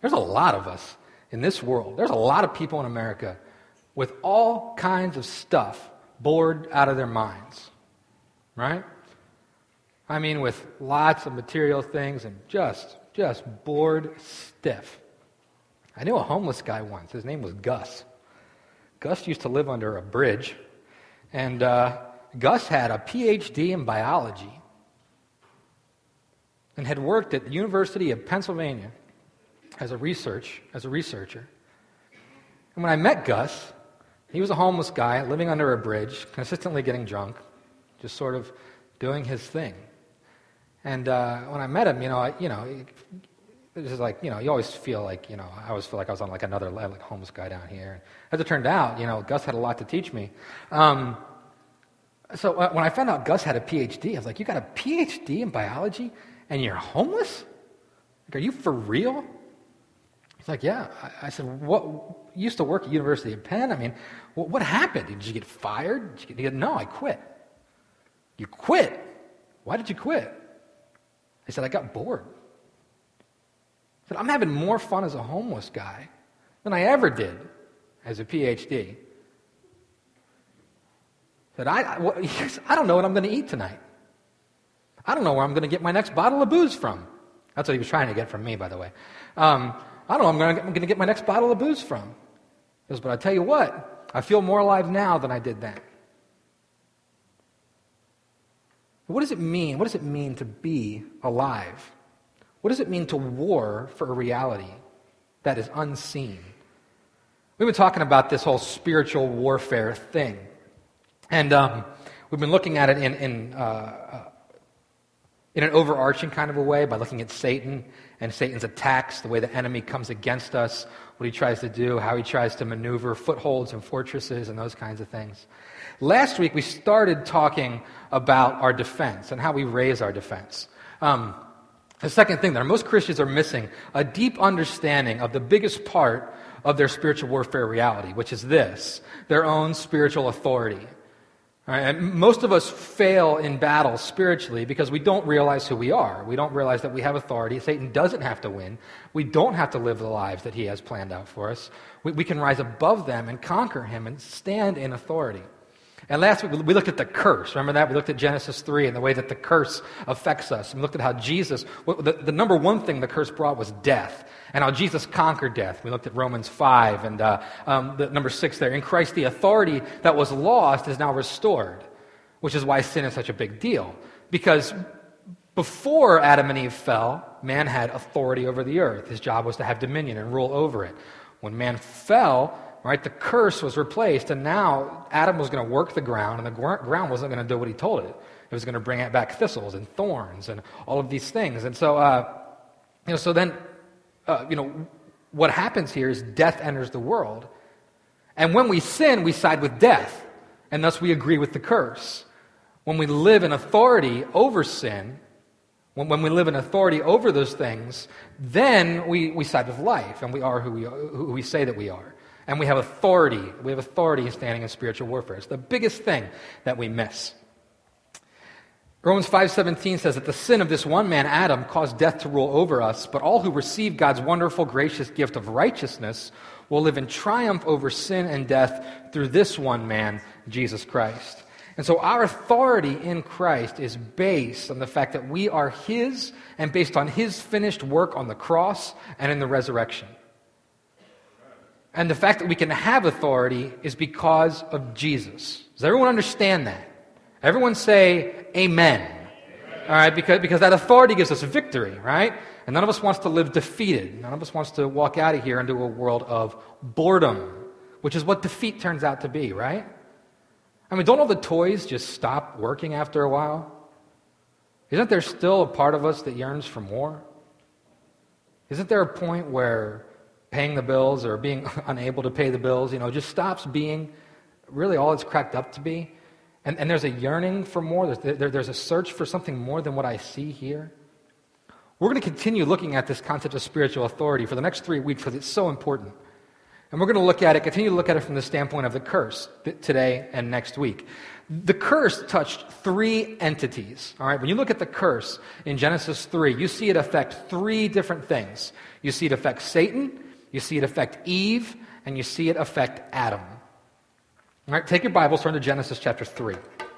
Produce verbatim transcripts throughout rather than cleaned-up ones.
There's a lot of us in this world. There's a lot of people in America with all kinds of stuff bored out of their minds, right? I mean, with lots of material things and just, just bored stiff. I knew a homeless guy once. His name was Gus. Gus used to live under a bridge, and uh, Gus had a P H D in biology and had worked at the University of Pennsylvania as a research as a researcher. And when I met Gus, he was a homeless guy living under a bridge, consistently getting drunk, just sort of doing his thing. And uh, when I met him, you know, I, you know, it was like, you know, you always feel like, you know, I always feel like I was on like another level, like homeless guy down here. As it turned out, you know, Gus had a lot to teach me. Um, so uh, when I found out Gus had a P H D, I was like, you got a P H D in biology and you're homeless? Like, are you for real? He's like, yeah. I, I said, what? You used to work at University of Penn? I mean, what, what happened? Did you get fired? Did you get, he said, no, I quit. You quit? Why did you quit? I said, I got bored. I said, I'm having more fun as a homeless guy than I ever did as a P H D. I said, I, I, well, I don't know what I'm going to eat tonight. I don't know where I'm going to get my next bottle of booze from. That's what he was trying to get from me, by the way. Um, I don't know where I'm going to get my next bottle of booze from. He goes, but I tell you what, I feel more alive now than I did then. What does it mean? What does it mean to be alive? What does it mean to war for a reality that is unseen? We've been talking about this whole spiritual warfare thing. And um, we've been looking at it in, in, uh, uh, in an overarching kind of a way by looking at Satan and Satan's attacks, the way the enemy comes against us, what he tries to do, how he tries to maneuver footholds and fortresses and those kinds of things. Last week, we started talking about our defense and how we raise our defense. Um, the second thing that most Christians are missing, a deep understanding of the biggest part of their spiritual warfare reality, which is this, their own spiritual authority. All right, and most of us fail in battle spiritually because we don't realize who we are. We don't realize that we have authority. Satan doesn't have to win. We don't have to live the lives that he has planned out for us. We, we can rise above them and conquer him and stand in authority. And last week, we looked at the curse. Remember that? We looked at Genesis three and the way that the curse affects us. We looked at how Jesus, the, the number one thing the curse brought was death, and how Jesus conquered death. We looked at Romans five, and uh, um, the number six there. In Christ, the authority that was lost is now restored, which is why sin is such a big deal. Because before Adam and Eve fell, man had authority over the earth. His job was to have dominion and rule over it. When man fell, right, the curse was replaced, and now Adam was going to work the ground, and the gr- ground wasn't going to do what he told it. It was going to bring back thistles and thorns and all of these things. And so, uh, you know, so then, uh, you know, what happens here is death enters the world, and when we sin, we side with death, and thus we agree with the curse. When we live in authority over sin, when, when we live in authority over those things, then we, we side with life, and we are who we are, who we say that we are. And we have authority. We have authority standing in spiritual warfare. It's the biggest thing that we miss. Romans five seventeen says that the sin of this one man, Adam, caused death to rule over us, but all who receive God's wonderful, gracious gift of righteousness will live in triumph over sin and death through this one man, Jesus Christ. And so our authority in Christ is based on the fact that we are his and based on his finished work on the cross and in the resurrection. And the fact that we can have authority is because of Jesus. Does everyone understand that? Everyone say amen. Amen. All right, because, because that authority gives us victory, right? And none of us wants to live defeated. None of us wants to walk out of here into a world of boredom, which is what defeat turns out to be, right? I mean, don't all the toys just stop working after a while? Isn't there still a part of us that yearns for more? Isn't there a point where paying the bills or being unable to pay the bills, you know, just stops being really all it's cracked up to be? And, and there's a yearning for more. There's, there, there's a search for something more than what I see here. We're going to continue looking at this concept of spiritual authority for the next three weeks because it's so important. And we're going to look at it, continue to look at it from the standpoint of the curse th- today and next week. The curse touched three entities. All right, when you look at the curse in Genesis three, you see it affect three different things. You see it affect Satan, you see it affect Eve, and you see it affect Adam. All right, take your Bibles, turn to Genesis chapter three.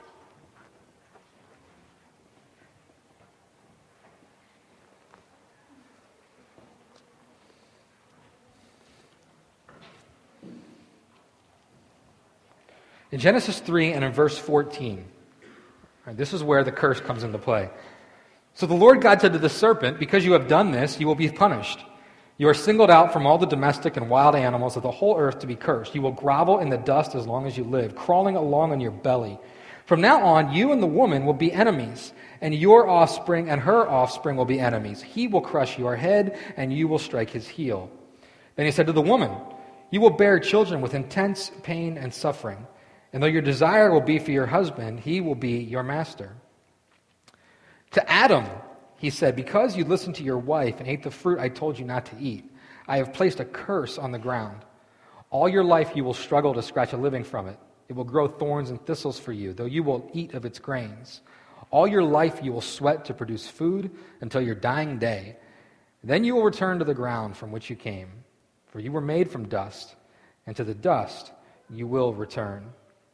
In Genesis three and in verse fourteen, right, this is where the curse comes into play. So the Lord God said to the serpent, "Because you have done this, you will be punished. You are singled out from all the domestic and wild animals of the whole earth to be cursed. You will grovel in the dust as long as you live, crawling along on your belly. From now on, you and the woman will be enemies, and your offspring and her offspring will be enemies. He will crush your head, and you will strike his heel." Then he said to the woman, "You will bear children with intense pain and suffering. And though your desire will be for your husband, he will be your master." To Adam, he said, "Because you listened to your wife and ate the fruit I told you not to eat, I have placed a curse on the ground. All your life you will struggle to scratch a living from it. It will grow thorns and thistles for you, though you will eat of its grains. All your life you will sweat to produce food until your dying day. Then you will return to the ground from which you came, for you were made from dust, and to the dust you will return."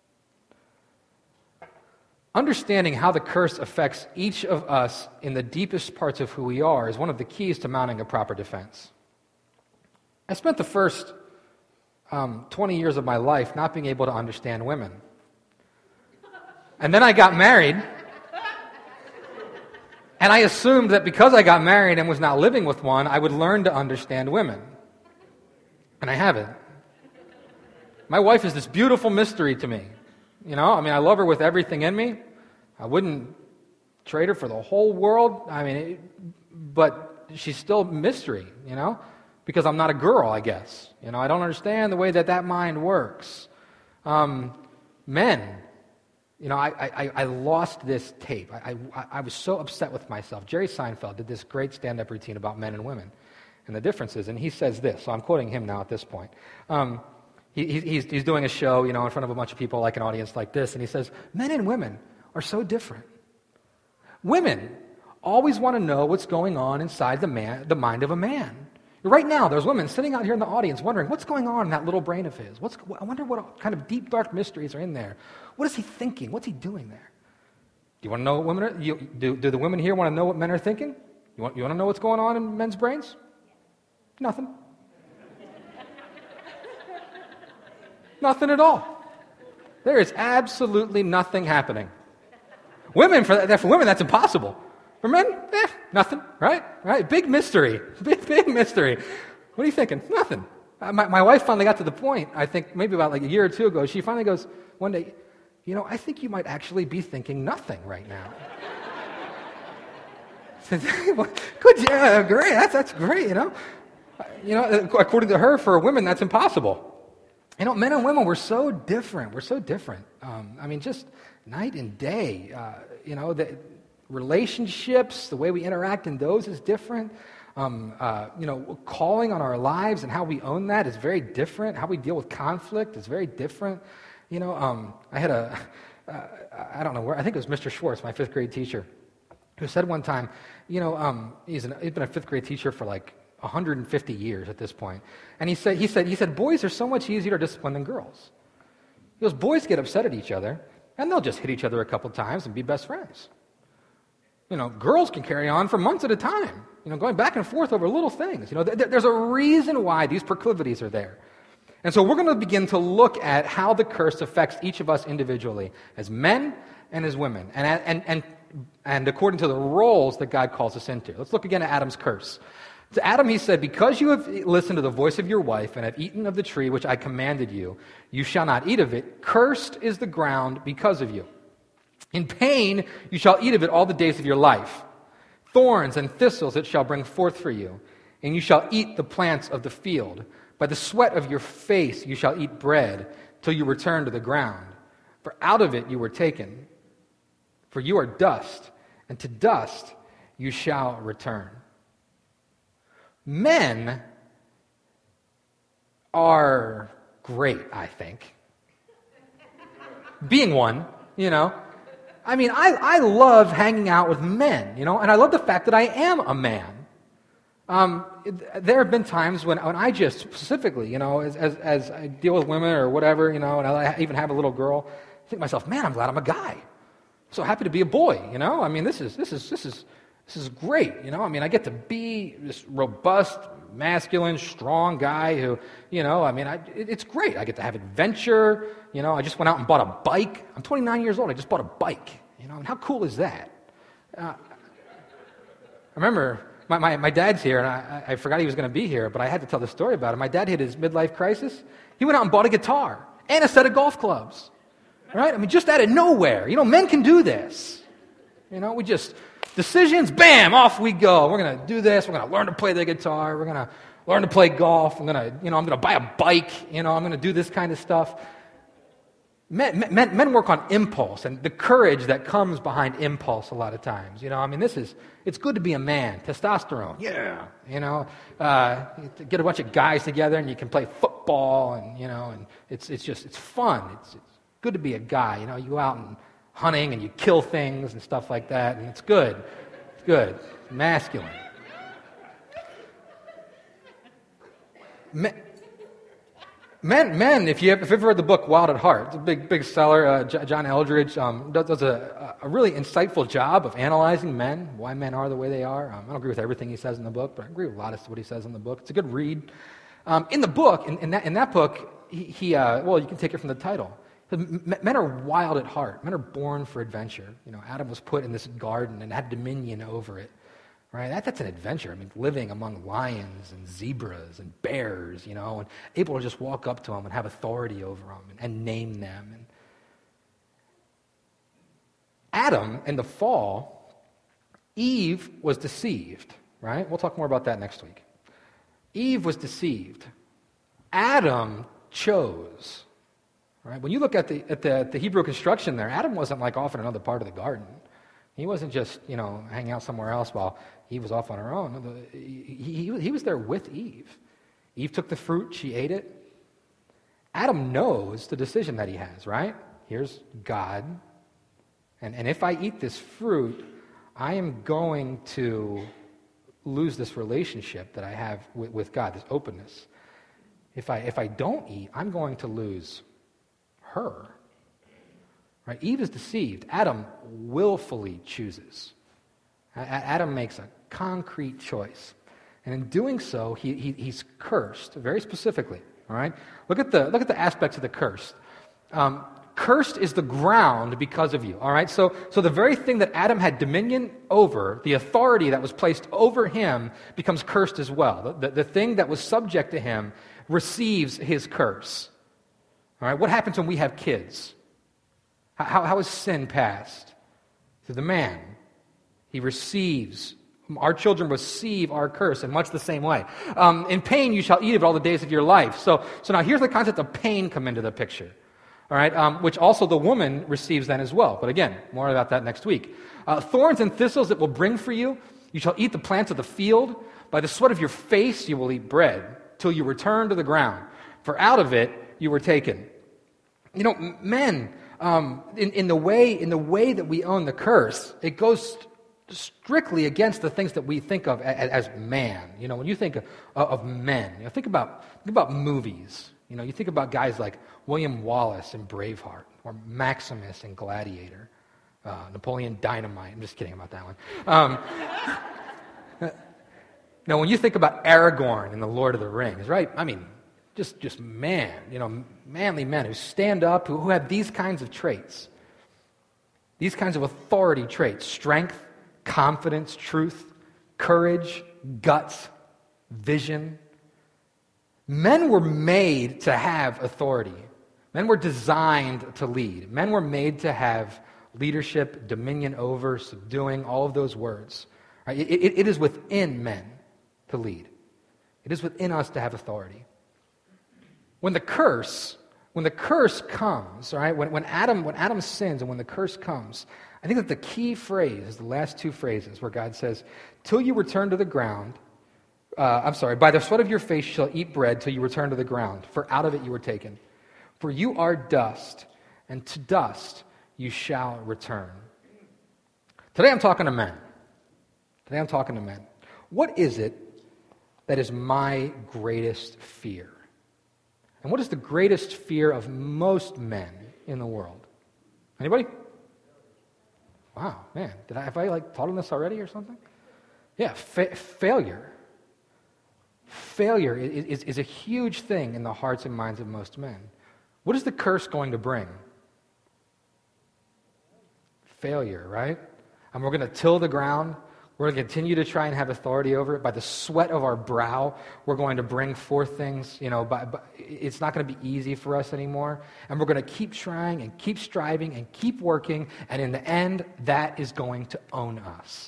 Understanding how the curse affects each of us in the deepest parts of who we are is one of the keys to mounting a proper defense. I spent the first um, twenty years of my life not being able to understand women. And then I got married, and I assumed that because I got married and was not living with one, I would learn to understand women. And I haven't. My wife is this beautiful mystery to me. You know, I mean, I love her with everything in me. I wouldn't trade her for the whole world. I mean, it, but she's still a mystery, you know, because I'm not a girl, I guess. You know, I don't understand the way that that mind works. Um, men, you know, I, I, I lost this tape. I, I, I was so upset with myself. Jerry Seinfeld did this great stand-up routine about men and women and the differences, and he says this, so I'm quoting him now at this point. Um, He, he's, he's doing a show, you know, in front of a bunch of people, like an audience like this, and he says, "Men and women are so different. Women always want to know what's going on inside the man, the mind of a man. Right now, there's women sitting out here in the audience wondering, what's going on in that little brain of his? What's, I wonder what kind of deep, dark mysteries are in there. What is he thinking? What's he doing there? Do you want to know what women are, you, do, do the women here want to know what men are thinking? You want, you want to know what's going on in men's brains? Nothing. Nothing at all. There is absolutely nothing happening. Women, for, that, for women, that's impossible. For men, eh, nothing, right? Right? Big mystery. Big, big mystery. What are you thinking? Nothing. Uh, my, my wife finally got to the point, I think maybe about like a year or two ago, she finally goes one day, "You know, I think you might actually be thinking nothing right now." Good, yeah, great. That's, that's great, you know. You know, according to her, for women, that's impossible. You know, men and women, we're so different. We're so different. Um, I mean, just night and day. Uh, you know, the relationships, the way we interact in those is different. Um, uh, you know, calling on our lives and how we own that is very different. How we deal with conflict is very different. You know, um, I had a, uh, I don't know where, I think it was Mister Schwartz, my fifth grade teacher, who said one time, you know, um, he's, an, he's been a fifth grade teacher for like one hundred fifty years at this point. And he said, he said, he said, boys are so much easier to discipline than girls. He goes, boys get upset at each other, and they'll just hit each other a couple times and be best friends. You know, girls can carry on for months at a time, you know, going back and forth over little things. You know, th- there's a reason why these proclivities are there. And so we're going to begin to look at how the curse affects each of us individually, as men and as women, and, and, and, and according to the roles that God calls us into. Let's look again at Adam's curse. To Adam he said, "Because you have listened to the voice of your wife and have eaten of the tree which I commanded you, you shall not eat of it. Cursed is the ground because of you. In pain you shall eat of it all the days of your life. Thorns and thistles it shall bring forth for you, and you shall eat the plants of the field. By the sweat of your face you shall eat bread till you return to the ground. For out of it you were taken. For you are dust, and to dust you shall return." Men are great, I think. Being one, you know. I mean, I, I love hanging out with men, you know, and I love the fact that I am a man. Um, there have been times when, when I just specifically, you know, as, as as I deal with women or whatever, you know, and I even have a little girl, I think to myself, man, I'm glad I'm a guy. I'm so happy to be a boy, you know. I mean, this is this is this is this is great, you know. I mean, I get to be this robust, masculine, strong guy who, you know, I mean, I, it, it's great. I get to have adventure, you know. I just went out and bought a bike. I'm twenty-nine years old. I just bought a bike, you know. And how cool is that? Uh, I remember. My, my my dad's here, and I, I forgot he was going to be here, but I had to tell the story about it. My dad hit his midlife crisis. He went out and bought a guitar and a set of golf clubs, right? I mean, just out of nowhere. You know, men can do this. You know, we just, decisions, bam, off we go. We're going to do this. We're going to learn to play the guitar. We're going to learn to play golf. I'm going to, you know, I'm going to buy a bike. You know, I'm going to do this kind of stuff. Men, men, men work on impulse and the courage that comes behind impulse a lot of times. You know, I mean, this is, it's good to be a man. Testosterone, yeah. You know, uh, you get a bunch of guys together and you can play football and, you know, and it's it's just, it's fun. It's, it's good to be a guy. You know, you go out and hunting and you kill things and stuff like that, and it's good. It's good. It's masculine. Men, Men, men, if, you have, if you've ever read the book Wild at Heart, it's a big, big seller. Uh, J- John Eldredge um, does, does a, a really insightful job of analyzing men, why men are the way they are. Um, I don't agree with everything he says in the book, but I agree with a lot of what he says in the book. It's a good read. Um, in the book, in, in, that, in that book, he, he uh, well, you can take it from the title. Men are wild at heart. Men are born for adventure. You know, Adam was put in this garden and had dominion over it. Right? That, that's an adventure. I mean, living among lions and zebras and bears, you know, and able to just walk up to them and have authority over them and, and name them. And Adam, in the fall, Eve was deceived, right? We'll talk more about that next week. Eve was deceived. Adam chose, right? When you look at the, at the, at the Hebrew construction there, Adam wasn't like off in another part of the garden. He wasn't just, you know, hanging out somewhere else while Eve was off on her own. He, he, he was there with Eve. Eve took the fruit, she ate it. Adam knows the decision that he has, right? Here's God. And, and if I eat this fruit, I am going to lose this relationship that I have with, with God, this openness. If I, if I don't eat, I'm going to lose her. Right? Eve is deceived. Adam willfully chooses. A- Adam makes a concrete choice. And in doing so, he, he, he's cursed, very specifically. All right? Look at the, look at the aspects of the curse. Um, cursed is the ground because of you. All right? So, so the very thing that Adam had dominion over, the authority that was placed over him, becomes cursed as well. The, the, the thing that was subject to him receives his curse. All right? What happens when we have kids? How, how is sin passed? Through the man. He receives. Our children receive our curse in much the same way. Um, in pain you shall eat of it all the days of your life. So, so now here's the concept of pain come into the picture. All right, um, which also the woman receives then as well. But again, more about that next week. Uh, thorns and thistles it will bring for you. You shall eat the plants of the field. By the sweat of your face you will eat bread till you return to the ground. For out of it you were taken. You know, men... Um, in, in the way in the way that we own the curse, it goes strictly against the things that we think of as, as man. You know, when you think of, of men, you know, think about think about movies. You know, you think about guys like William Wallace in Braveheart, or Maximus in Gladiator, uh, Napoleon Dynamite. I'm just kidding about that one. Um, now, when you think about Aragorn in The Lord of the Rings, right? I mean. Just, just man, you know, manly men who stand up, who, who have these kinds of traits, these kinds of authority traits, strength, confidence, truth, courage, guts, vision. Men were made to have authority. Men were designed to lead. Men were made to have leadership, dominion over, subduing, all of those words. Right? It, it, it is within men to lead. It is within us to have authority. When the curse, when the curse comes, all right, when, when Adam when Adam sins and when the curse comes, I think that the key phrase is the last two phrases where God says, till you return to the ground, uh, I'm sorry, by the sweat of your face you shall eat bread till you return to the ground, for out of it you were taken. For you are dust, and to dust you shall return. Today I'm talking to men. Today I'm talking to men. What is it that is my greatest fear? And what is the greatest fear of most men in the world? Anybody? Wow, man, did I have I like taught on this already or something? Yeah, fa- failure. Failure is, is, is a huge thing in the hearts and minds of most men. What is the curse going to bring? Failure, right? And we're going to till the ground. We're going to continue to try and have authority over it. By the sweat of our brow, we're going to bring forth things. You know, by, by, it's not going to be easy for us anymore. And we're going to keep trying and keep striving and keep working. And in the end, that is going to own us.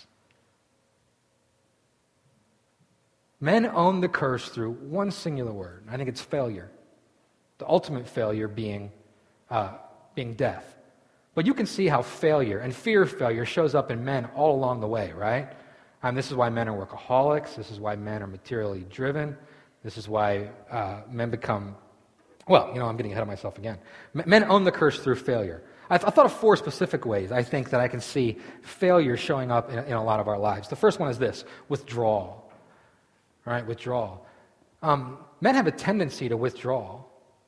Men own the curse through one singular word. I think it's failure. The ultimate failure being, uh, being death. But you can see how failure and fear of failure shows up in men all along the way, right? Um, this is why men are workaholics. This is why men are materially driven. This is why uh, men become, well, you know, I'm getting ahead of myself again. M- men own the curse through failure. I, th- I thought of four specific ways I think that I can see failure showing up in, in a lot of our lives. The first one is this, withdrawal. All right, withdrawal. Um, men have a tendency to withdraw.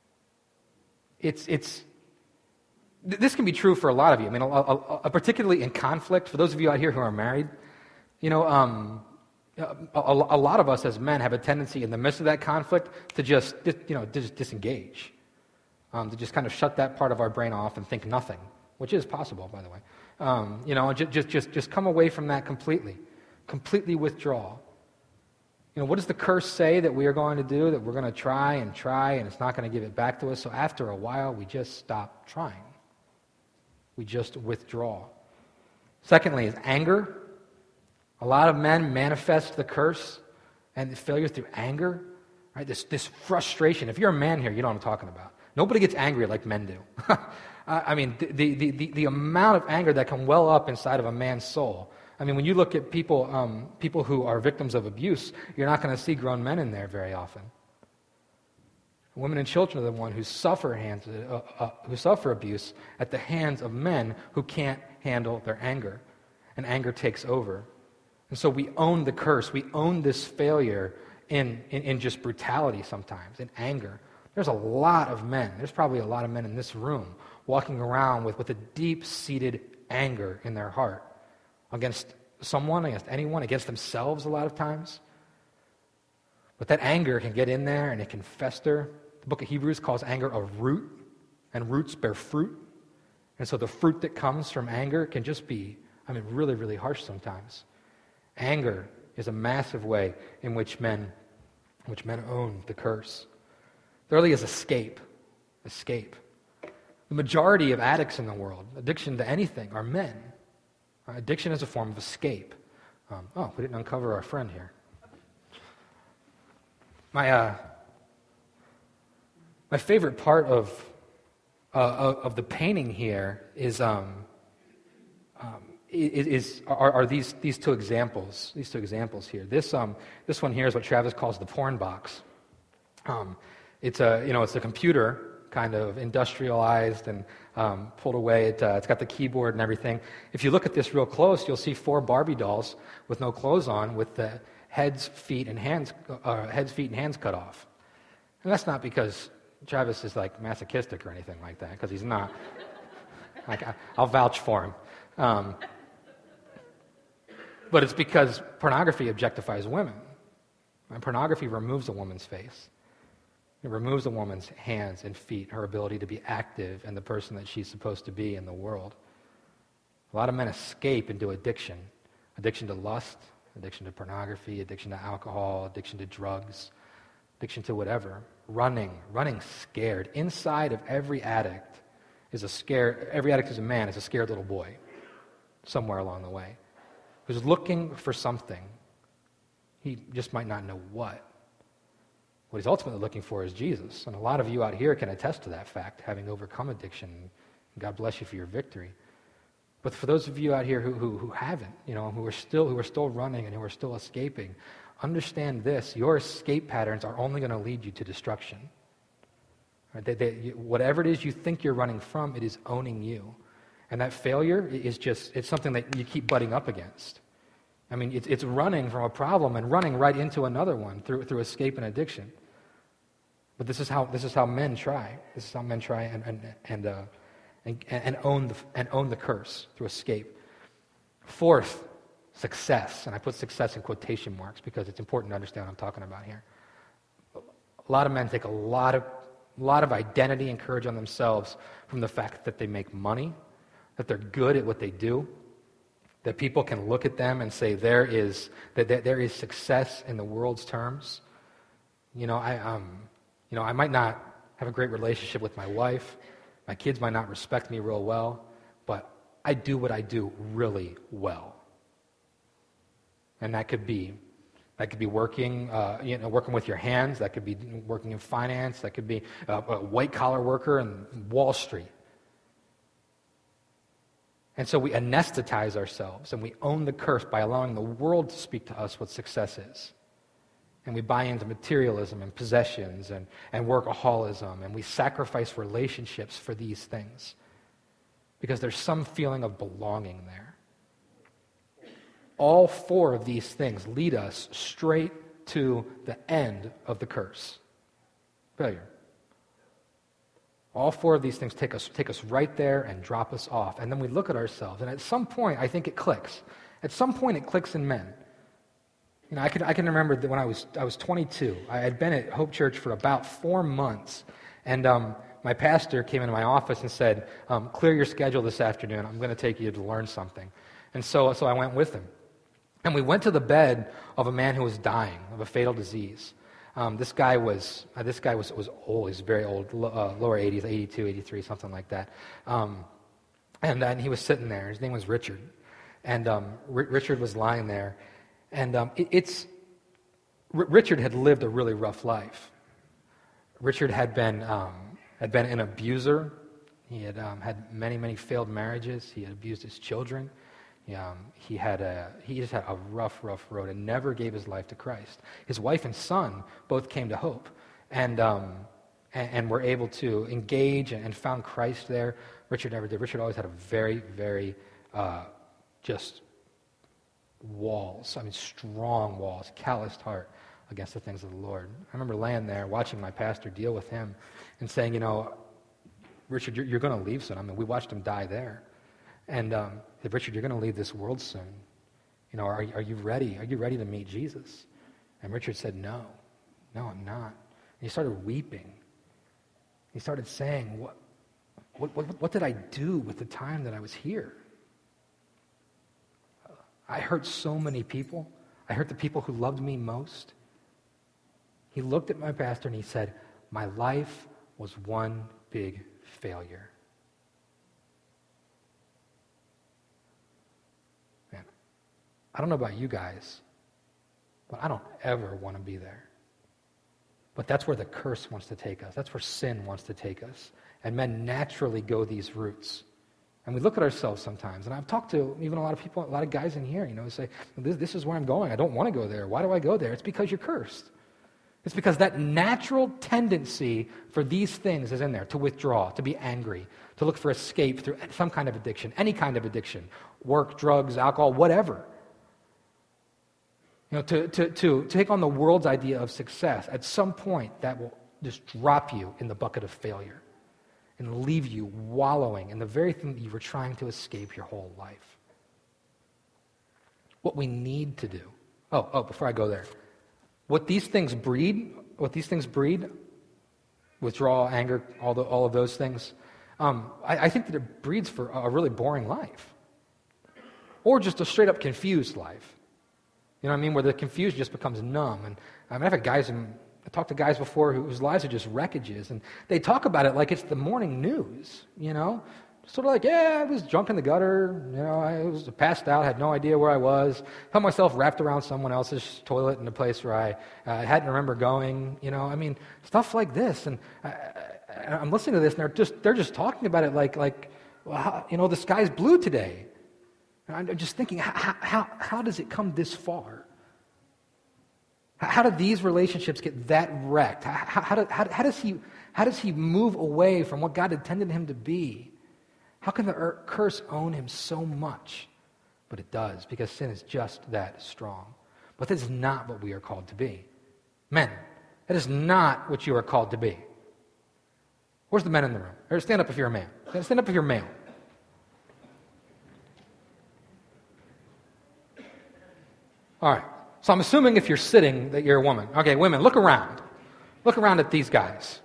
It's, it's, This can be true for a lot of you. I mean, a, a, a, particularly in conflict. For those of you out here who are married, you know, um, a, a, a lot of us as men have a tendency in the midst of that conflict to just, you know, just disengage, um, to just kind of shut that part of our brain off and think nothing, which is possible, by the way. Um, you know, just, just, just come away from that completely, completely withdraw. You know, what does the curse say that we are going to do? That we're going to try and try, and it's not going to give it back to us. So after a while, we just stop trying. We just withdraw. Secondly is anger. A lot of men manifest the curse and the failure through anger. Right? This, this frustration. If you're a man here, you know what I'm talking about. Nobody gets angry like men do. I mean, the, the, the, the amount of anger that can well up inside of a man's soul. I mean, when you look at people, um, people who are victims of abuse, you're not going to see grown men in there very often. Women and children are the ones who suffer hands, uh, uh, who suffer abuse at the hands of men who can't handle their anger, and anger takes over. And so we own the curse. We own this failure in, in, in just brutality sometimes, in anger. There's a lot of men. There's probably a lot of men in this room walking around with, with a deep-seated anger in their heart against someone, against anyone, against themselves a lot of times. But that anger can get in there and it can fester. The book of Hebrews calls anger a root, and roots bear fruit. And so the fruit that comes from anger can just be, I mean, really, really harsh sometimes. Anger is a massive way in which men, in which men own the curse. Thirdly is escape. Escape. The majority of addicts in the world, addiction to anything, are men. Uh, addiction is a form of escape. Um, oh, we didn't uncover our friend here. My uh, my favorite part of uh, of the painting here is um, um, is, is are, are these these two examples. These two examples here. This um this one here is what Travis calls the porn box. Um, it's a you know it's a computer kind of industrialized and um, pulled away. It, uh, it's got the keyboard and everything. If you look at this real close, you'll see four Barbie dolls with no clothes on, with the heads, feet, and hands, uh, heads, feet, and hands cut off. And that's not because Travis is like masochistic or anything like that, because he's not. Like, I, I'll vouch for him. Um, but it's because pornography objectifies women. And pornography removes a woman's face. It removes a woman's hands and feet, her ability to be active and the person that she's supposed to be in the world. A lot of men escape into addiction. Addiction to lust, addiction to pornography, addiction to alcohol, addiction to drugs, addiction to whatever. Running, running scared. Inside of every addict is a scared, every addict is a man, is a scared little boy somewhere along the way who's looking for something. He just might not know what. What he's ultimately looking for is Jesus. And a lot of you out here can attest to that fact, having overcome addiction. God bless you for your victory. But for those of you out here who, who, who haven't, you know, who are still who are still running and who are still escaping, understand this: your escape patterns are only going to lead you to destruction. Right? They, they, you, whatever it is you think you're running from, it is owning you. And that failure is just, it's something that you keep butting up against. I mean, it's, it's running from a problem and running right into another one through, through escape and addiction. But this is how this is how men try. This is how men try and and and uh, and, and own the and own the curse through escape. Fourth, success, and I put success in quotation marks because it's important to understand what I'm talking about here. A lot of men take a lot of a lot of identity and courage on themselves from the fact that they make money, that they're good at what they do, that people can look at them and say there is that there is success in the world's terms. You know, I um. You know, I might not have a great relationship with my wife. My kids might not respect me real well, but I do what I do really well. And that could be, that could be working, uh, you know, working with your hands. That could be working in finance. That could be a, a white-collar worker in Wall Street. And so we anesthetize ourselves, and we own the curse by allowing the world to speak to us what success is. And we buy into materialism and possessions and, and workaholism, and we sacrifice relationships for these things because there's some feeling of belonging there. All four of these things lead us straight to the end of the curse. Failure. All four of these things take us, take us right there and drop us off. And then we look at ourselves, and at some point, I think it clicks. At some point, it clicks in men. You know, I can I can remember that when I was I was twenty-two. I had been at Hope Church for about four months, and um, my pastor came into my office and said, um, "Clear your schedule this afternoon. I'm going to take you to learn something." And so so I went with him, and we went to the bed of a man who was dying of a fatal disease. Um, this guy was uh, this guy was was old. He was very old, uh, lower eighties, eighty-two, eighty-three, something like that. Um, and then he was sitting there. His name was Richard, and um, R- Richard was lying there. And um, it, it's R- Richard had lived a really rough life. Richard had been um, had been an abuser. He had um, had many many failed marriages. He had abused his children. He, um, he had a he just had a rough rough road and never gave his life to Christ. His wife and son both came to hope, and um, and, and were able to engage and, and found Christ there. Richard never did. Richard always had a very very uh, just. walls, I mean strong walls, calloused heart against the things of the Lord. I remember laying there watching my pastor deal with him and saying, you know, Richard, you're, you're going to leave soon. I mean, we watched him die there. And um, said, Richard, you're going to leave this world soon. You know, are, are you ready? Are you ready to meet Jesus? And Richard said, no, no, I'm not. And he started weeping. He started saying, what, what, what, what did I do with the time that I was here? I hurt so many people. I hurt the people who loved me most. He looked at my pastor and he said, my life was one big failure. Man, I don't know about you guys, but I don't ever want to be there. But that's where the curse wants to take us. That's where sin wants to take us. And men naturally go these routes. And we look at ourselves sometimes, and I've talked to even a lot of people, a lot of guys in here, you know, who say, this, this is where I'm going. I don't want to go there. Why do I go there? It's because you're cursed. It's because that natural tendency for these things is in there, to withdraw, to be angry, to look for escape through some kind of addiction, any kind of addiction, work, drugs, alcohol, whatever. You know, to, to, to take on the world's idea of success. At some point, that will just drop you in the bucket of failure and leave you wallowing in the very thing that you were trying to escape your whole life. What we need to do, oh, oh, before I go there, what these things breed, what these things breed, withdrawal, anger, all the, all of those things, um, I, I think that it breeds for a really boring life, or just a straight up confused life. You know what I mean? Where the confusion just becomes numb. And I mean, I've had guys in. I talked to guys before whose lives are just wreckages, and they talk about it like it's the morning news, you know? Sort of like, yeah, I was drunk in the gutter, you know, I was passed out, had no idea where I was, found myself wrapped around someone else's toilet in a place where I uh, hadn't remember going, you know? I mean, stuff like this, and I, I, I'm listening to this, and they're just they're just talking about it like, like well, how, you know, the sky's blue today. And I'm just thinking, how, how, how does it come this far? How do these relationships get that wrecked? How, how, how, how, does he, how does he move away from what God intended him to be? How can the er- curse own him so much? But it does, because sin is just that strong. But this is not what we are called to be. Men, that is not what you are called to be. Where's the men in the room? Or stand up if you're a man. Stand up if you're male. All right. So I'm assuming if you're sitting that you're a woman. Okay, women, look around. Look around at these guys.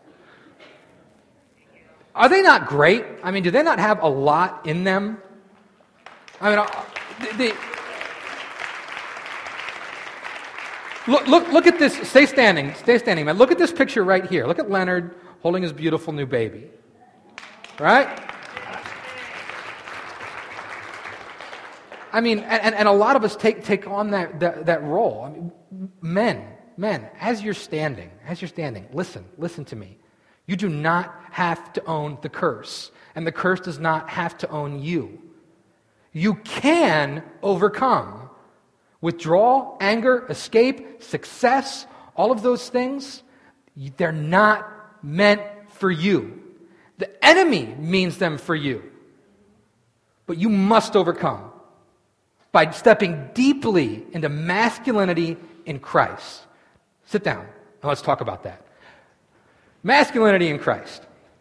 Are they not great? I mean, do they not have a lot in them? I mean, uh, the, the, look, look, look at this. Stay standing. Stay standing, man. Look at this picture right here. Look at Leonard holding his beautiful new baby. Right? I mean, and, and a lot of us take, take on that, that, that role. I mean, men, men, as you're standing, as you're standing, listen, listen to me. You do not have to own the curse, and the curse does not have to own you. You can overcome. Withdrawal, anger, escape, success, all of those things, they're not meant for you. The enemy means them for you. But you must overcome by stepping deeply into masculinity in Christ. Sit down and let's talk about that. Masculinity in Christ.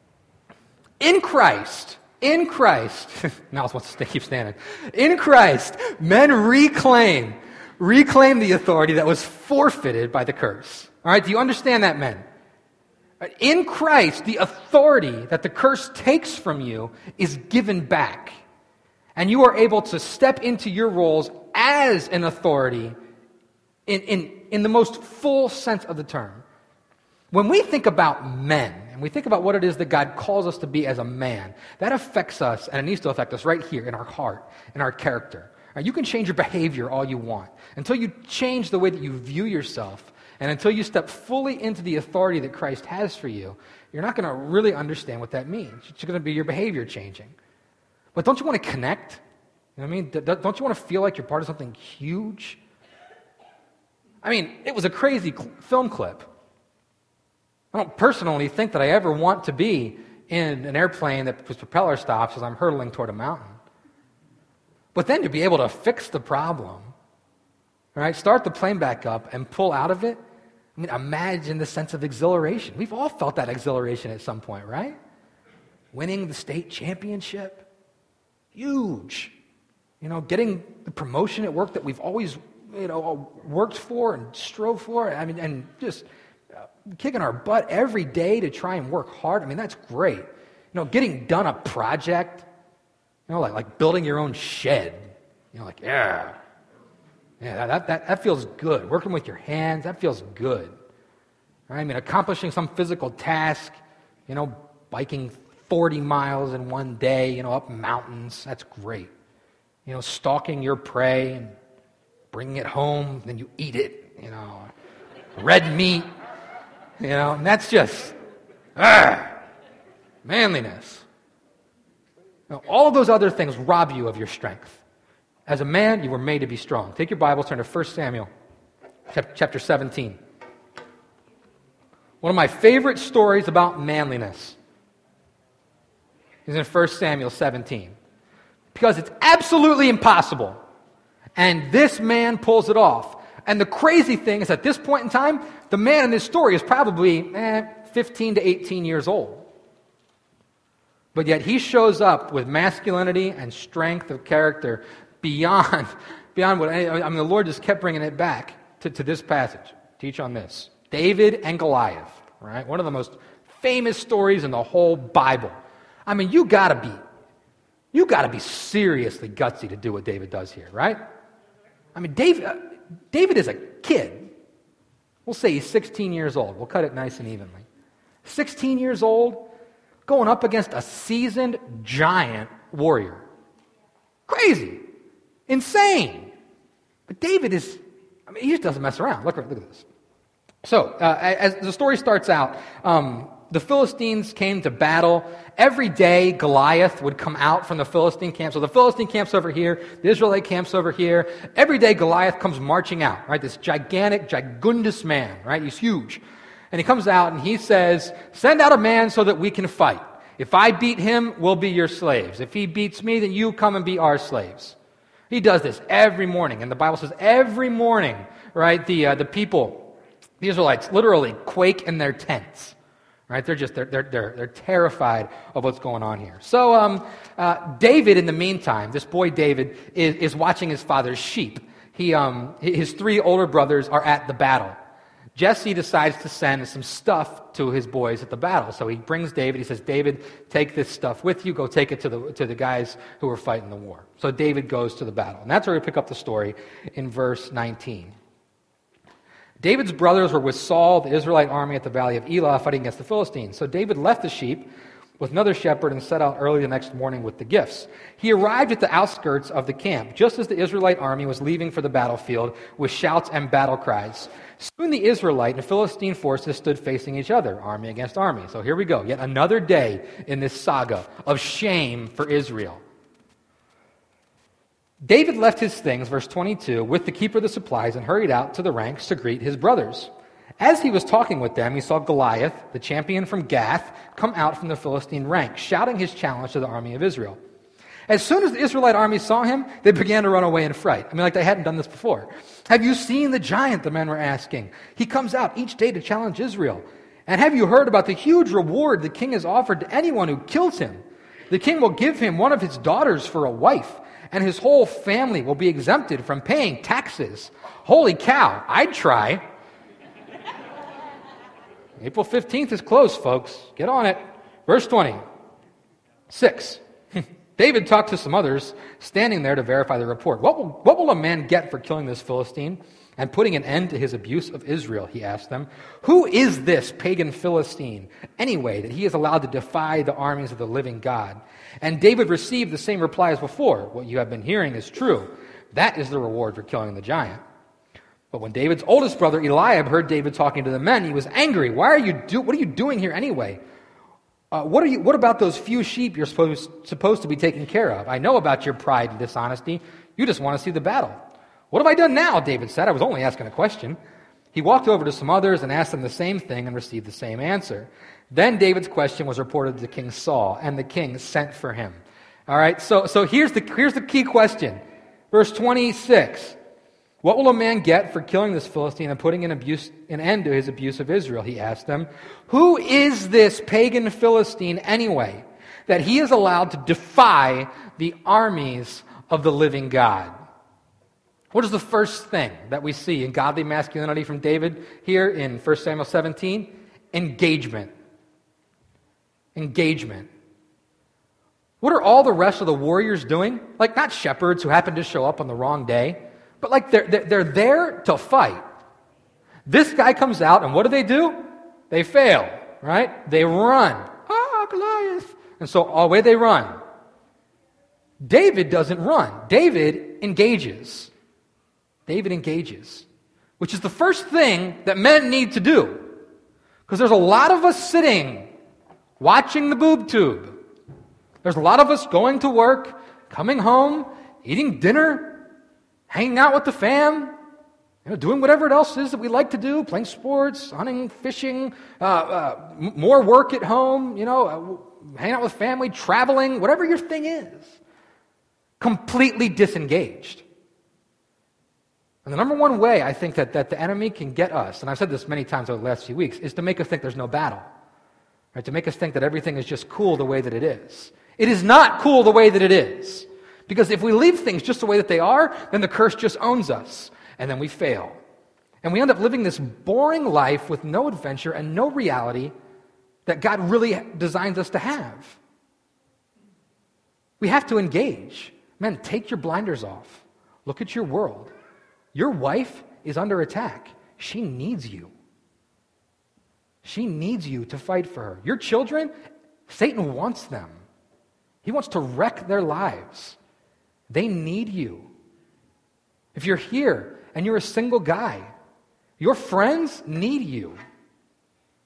In Christ, in Christ, Mouse wants to keep standing. In Christ, men reclaim, reclaim the authority that was forfeited by the curse. All right, do you understand that, men? In Christ, the authority that the curse takes from you is given back. And you are able to step into your roles as an authority in, in, in the most full sense of the term. When we think about men, and we think about what it is that God calls us to be as a man, that affects us, and it needs to affect us right here in our heart, in our character. Right, you can change your behavior all you want. Until you change the way that you view yourself, and until you step fully into the authority that Christ has for you, you're not going to really understand what that means. It's going to be your behavior changing. But don't you want to connect? You know what I mean? Don't you want to feel like you're part of something huge? I mean, it was a crazy cl- film clip. I don't personally think that I ever want to be in an airplane that was propeller stops as I'm hurtling toward a mountain. But then to be able to fix the problem, right? Start the plane back up and pull out of it. I mean, imagine the sense of exhilaration. We've all felt that exhilaration at some point, right? Winning the state championship. Huge. You know, getting the promotion at work that we've always, you know, worked for and strove for. I mean, and just uh, kicking our butt every day to try and work hard. I mean, that's great. You know, getting done a project, you know, like, like building your own shed. You know, like, yeah. Yeah, that, that, that feels good. Working with your hands, that feels good. Right? I mean, accomplishing some physical task, you know, biking forty miles in one day, you know, up mountains, that's great. You know, stalking your prey and bringing it home, then you eat it, you know, red meat, you know, and that's just, ah, manliness. You know, all of those other things rob you of your strength. As a man, you were made to be strong. Take your Bibles, turn to First Samuel, chapter seventeen. One of my favorite stories about manliness is in First Samuel seventeen. Because it's absolutely impossible. And this man pulls it off. And the crazy thing is, at this point in time, the man in this story is probably eh, fifteen to eighteen years old. But yet he shows up with masculinity and strength of character beyond, beyond what, I mean, the Lord just kept bringing it back to, to this passage. Teach on this. David and Goliath, right? One of the most famous stories in the whole Bible. I mean, you gotta be, you gotta be seriously gutsy to do what David does here, right? I mean, David, uh, David is a kid. We'll say he's sixteen years old. We'll cut it nice and evenly. sixteen years old, going up against a seasoned giant warrior. Crazy. Insane. But David is, I mean, he just doesn't mess around. Look, look at this. So, uh, as the story starts out, um, the Philistines came to battle. Every day, Goliath would come out from the Philistine camp. So the Philistine camp's over here, the Israelite camp's over here. Every day, Goliath comes marching out, right? This gigantic, gigundous man, right? He's huge. And he comes out and he says, send out a man so that we can fight. If I beat him, we'll be your slaves. If he beats me, then you come and be our slaves. He does this every morning. And the Bible says every morning, right, the uh, the people, the Israelites, literally quake in their tents. Right? They're just, they're, they're, they're, they're terrified of what's going on here. So um, uh, David, in the meantime, this boy David, is, is watching his father's sheep. He, um, his three older brothers are at the battle. Jesse decides to send some stuff to his boys at the battle. So he brings David. He says, David, take this stuff with you. Go take it to the to the guys who are fighting the war. So David goes to the battle. And that's where we pick up the story in verse nineteen. David's brothers were with Saul, the Israelite army at the valley of Elah, fighting against the Philistines. So David left the sheep with another shepherd and set out early the next morning with the gifts. He arrived at the outskirts of the camp, just as the Israelite army was leaving for the battlefield with shouts and battle cries. Soon the Israelite and Philistine forces stood facing each other, army against army. So here we go, yet another day in this saga of shame for Israel. David left his things, verse twenty-two, with the keeper of the supplies and hurried out to the ranks to greet his brothers. As he was talking with them, he saw Goliath, the champion from Gath, come out from the Philistine ranks, shouting his challenge to the army of Israel. As soon as the Israelite army saw him, they began to run away in fright. I mean, like they hadn't done this before. Have you seen the giant, the men were asking? He comes out each day to challenge Israel. And have you heard about the huge reward the king has offered to anyone who kills him? The king will give him one of his daughters for a wife, and his whole family will be exempted from paying taxes. Holy cow, I'd try. April fifteenth is close, folks. Get on it. Verse twenty. Six. David talked to some others standing there to verify the report. What will, what will a man get for killing this Philistine and putting an end to his abuse of Israel, he asked them. Who is this pagan Philistine, anyway, that he is allowed to defy the armies of the living God? And David received the same reply as before. What you have been hearing is true. That is the reward for killing the giant. But when David's oldest brother Eliab heard David talking to the men, he was angry. Why are you do? What are you doing here anyway? Uh, what are you? What about those few sheep you're supposed supposed to be taking care of? I know about your pride and dishonesty. You just want to see the battle. What have I done now? David said. I was only asking a question. He walked over to some others and asked them the same thing and received the same answer. Then David's question was reported to King Saul, and the king sent for him. All right. So so here's the here's the key question. Verse twenty-six. What will a man get for killing this Philistine and putting an abuse, an end to his abuse of Israel? He asked them. Who is this pagan Philistine anyway, that he is allowed to defy the armies of the living God? What is the first thing that we see in godly masculinity from David here in First Samuel seventeen? Engagement. Engagement. What are all the rest of the warriors doing? Like, not shepherds who happen to show up on the wrong day, but like they're, they're there to fight. This guy comes out, and what do they do? They fail, right? They run. Ah, Goliath. And so away they run. David doesn't run. David engages. David engages, which is the first thing that men need to do. Because there's a lot of us sitting, watching the boob tube. There's a lot of us going to work, coming home, eating dinner, hanging out with the fam, you know, doing whatever else it is that we like to do, playing sports, hunting, fishing, uh, uh, m- more work at home, you know, uh, hanging out with family, traveling, whatever your thing is. Completely disengaged. And the number one way I think that, that the enemy can get us, and I've said this many times over the last few weeks, is to make us think there's no battle. Right? To make us think that everything is just cool the way that it is. It is not cool the way that it is. Because if we leave things just the way that they are, then the curse just owns us, and then we fail. And we end up living this boring life with no adventure and no reality that God really designs us to have. We have to engage. Men, take your blinders off. Look at your world. Your wife is under attack. She needs you. She needs you to fight for her. Your children, Satan wants them. He wants to wreck their lives. They need you. If you're here and you're a single guy, your friends need you.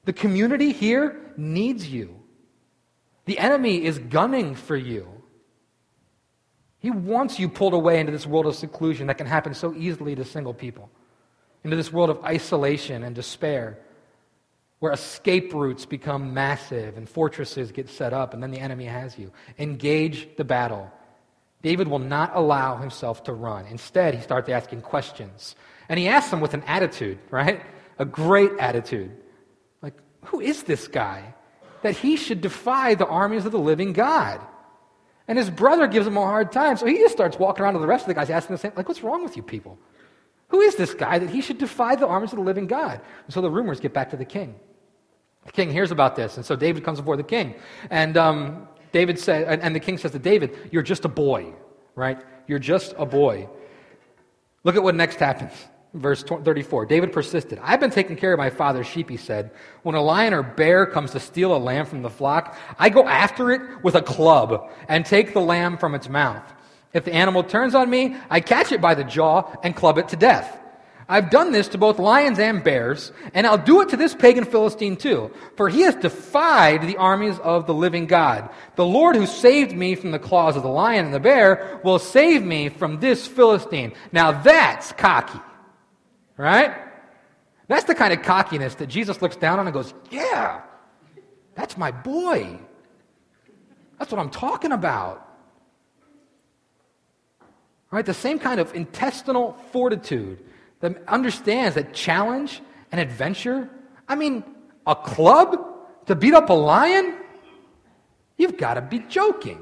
The community here needs you. The enemy is gunning for you. He wants you pulled away into this world of seclusion that can happen so easily to single people, into this world of isolation and despair, where escape routes become massive and fortresses get set up, and then the enemy has you. Engage the battle. David will not allow himself to run. Instead, he starts asking questions. And he asks them with an attitude, right? A great attitude. Like, who is this guy that he should defy the armies of the living God? And his brother gives him a hard time, so he just starts walking around to the rest of the guys asking the same, like, what's wrong with you people? Who is this guy that he should defy the armies of the living God? And so the rumors get back to the king. The king hears about this, and so David comes before the king. And um, David said, and, and the king says to David, you're just a boy, right? You're just a boy. Look at what next happens. Verse thirty-four, David persisted. I've been taking care of my father's sheep, he said. When a lion or bear comes to steal a lamb from the flock, I go after it with a club and take the lamb from its mouth. If the animal turns on me, I catch it by the jaw and club it to death. I've done this to both lions and bears, and I'll do it to this pagan Philistine too, for he has defied the armies of the living God. The Lord who saved me from the claws of the lion and the bear will save me from this Philistine. Now that's cocky. Right? That's the kind of cockiness that Jesus looks down on and goes, yeah, that's my boy. That's what I'm talking about. Right? The same kind of intestinal fortitude that understands that challenge and adventure, I mean, a club to beat up a lion? You've got to be joking.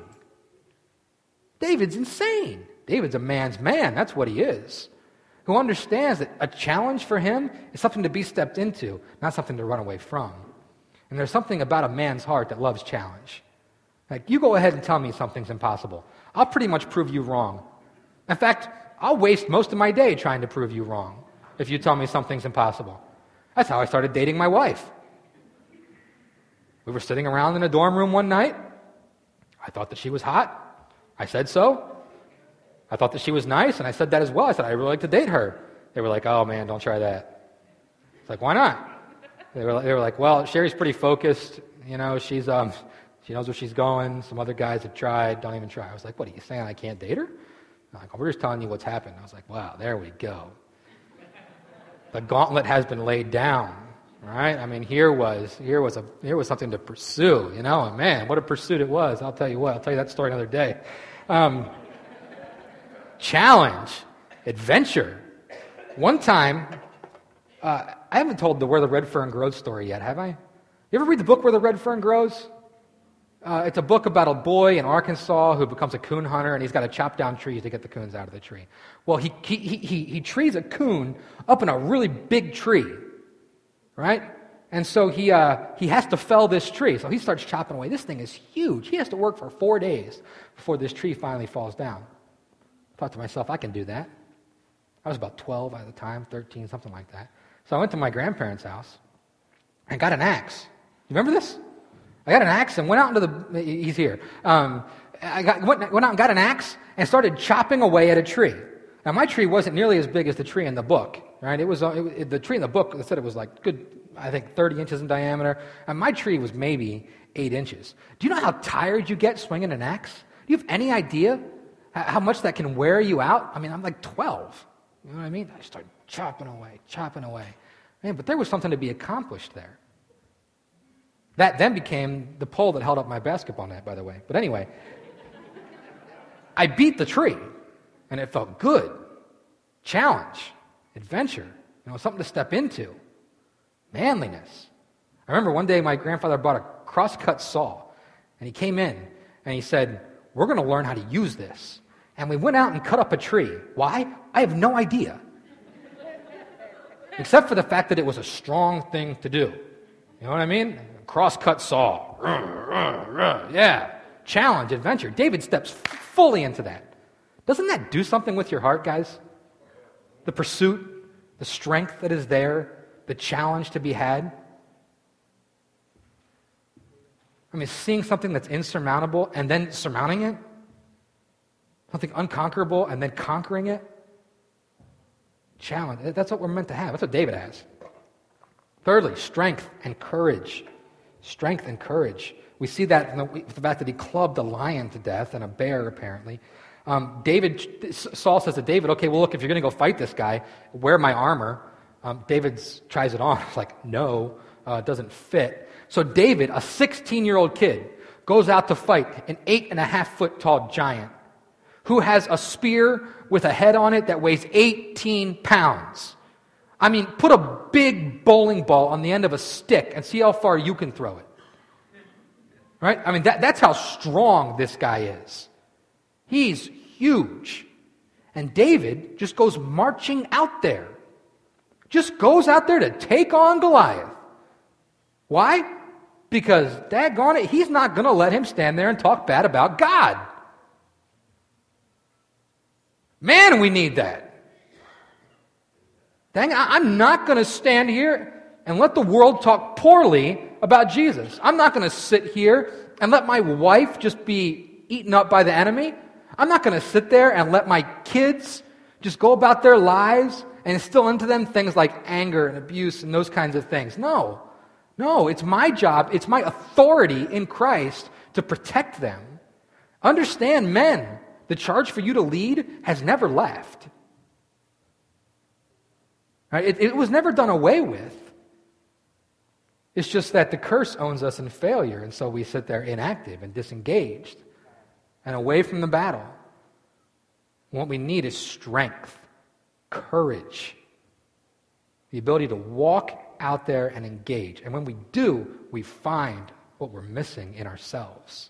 David's insane. David's a man's man. That's what he is. Who understands that a challenge for him is something to be stepped into, not something to run away from. And there's something about a man's heart that loves challenge. Like, you go ahead and tell me something's impossible. I'll pretty much prove you wrong. In fact, I'll waste most of my day trying to prove you wrong if you tell me something's impossible. That's how I started dating my wife. We were sitting around in a dorm room one night. I thought that she was hot. I said so. I thought that she was nice, and I said that as well. I said, I'd really like to date her. They were like, oh, man, don't try that. It's like, why not? They were, they were like, well, Sherry's pretty focused. You know, she's um, she knows where she's going. Some other guys have tried. Don't even try. I was like, what, are you saying I can't date her? I'm like, we're just telling you what's happened. I was like, wow, there we go. The gauntlet has been laid down, right? I mean, here was here was a here was something to pursue, you know, and man, what a pursuit it was. I'll tell you what, I'll tell you that story another day. Um, challenge, adventure. One time, uh, I haven't told the Where the Red Fern Grows story yet, have I? You ever read the book Where the Red Fern Grows? Uh, it's a book about a boy in Arkansas who becomes a coon hunter, and he's got to chop down trees to get the coons out of the tree. Well, he he he he, he trees a coon up in a really big tree, right? And so he uh, he has to fell this tree. So he starts chopping away. This thing is huge. He has to work for four days before this tree finally falls down. I thought to myself, I can do that. I was about twelve at the time, thirteen, something like that. So I went to my grandparents' house and got an axe. You remember this? I got an axe and went out into the, he's here. Um, I got, went, went out and got an axe and started chopping away at a tree. Now, my tree wasn't nearly as big as the tree in the book, right? It was, it, it, the tree in the book, they said it was like good, I think, thirty inches in diameter. And my tree was maybe eight inches. Do you know how tired you get swinging an axe? Do you have any idea how much that can wear you out? I mean, I'm like twelve. You know what I mean? I started chopping away, chopping away. Man, but there was something to be accomplished there. That then became the pole that held up my basketball net, by the way. But anyway, I beat the tree, and it felt good. Challenge, adventure, you know, something to step into. Manliness. I remember one day my grandfather bought a cross-cut saw, and he came in, and he said, we're going to learn how to use this. And we went out and cut up a tree. Why? I have no idea. Except for the fact that it was a strong thing to do. You know what I mean? Cross-cut saw. Yeah. Challenge, adventure. David steps fully into that. Doesn't that do something with your heart, guys? The pursuit, the strength that is there, the challenge to be had. I mean, seeing something that's insurmountable and then surmounting it. Something unconquerable and then conquering it. Challenge. That's what we're meant to have. That's what David has. Thirdly, strength and courage. Strength and courage. We see that in the, the fact that he clubbed a lion to death and a bear, apparently. Um, David, Saul says to David, okay, well, look, if you're going to go fight this guy, wear my armor. Um, David tries it on. It's like, no, uh, it doesn't fit. So David, a sixteen-year-old kid, goes out to fight an eight and a half foot tall giant who has a spear with a head on it that weighs eighteen pounds. I mean, put a big bowling ball on the end of a stick and see how far you can throw it. Right? I mean, that, that's how strong this guy is. He's huge. And David just goes marching out there. Just goes out there to take on Goliath. Why? Because, daggone it, he's not going to let him stand there and talk bad about God. Man, we need that. Dang, I'm not going to stand here and let the world talk poorly about Jesus. I'm not going to sit here and let my wife just be eaten up by the enemy. I'm not going to sit there and let my kids just go about their lives and instill into them things like anger and abuse and those kinds of things. No. No, it's my job, it's my authority in Christ to protect them. Understand, men, the charge for you to lead has never left. Right? It, it was never done away with. It's just that the curse owns us in failure, and so we sit there inactive and disengaged and away from the battle. What we need is strength, courage, the ability to walk out there and engage. And when we do, we find what we're missing in ourselves.